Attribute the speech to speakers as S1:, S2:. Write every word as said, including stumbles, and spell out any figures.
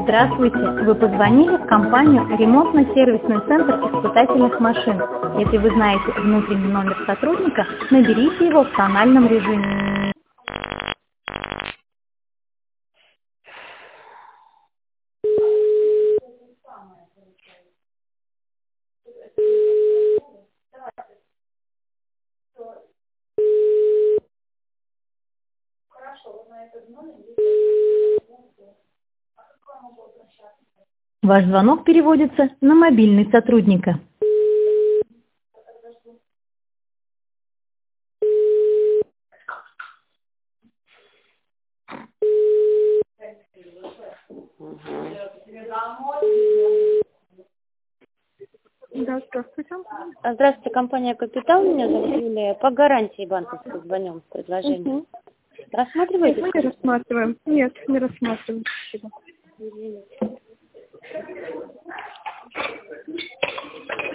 S1: Здравствуйте! Вы позвонили в компанию «Ремонтно-сервисный центр испытательных машин». Если вы знаете внутренний номер сотрудника, наберите его в тональном режиме. Ваш звонок переводится на мобильный сотрудника.
S2: Да, здравствуйте.
S3: А, Здравствуйте, компания «Капитал». Меня зовут Юлия. По гарантии банковской звоним с предложением.
S2: Угу.
S3: Рассматриваете?
S2: Нет, мы не рассматриваем. Нет, не рассматриваем. Спасибо.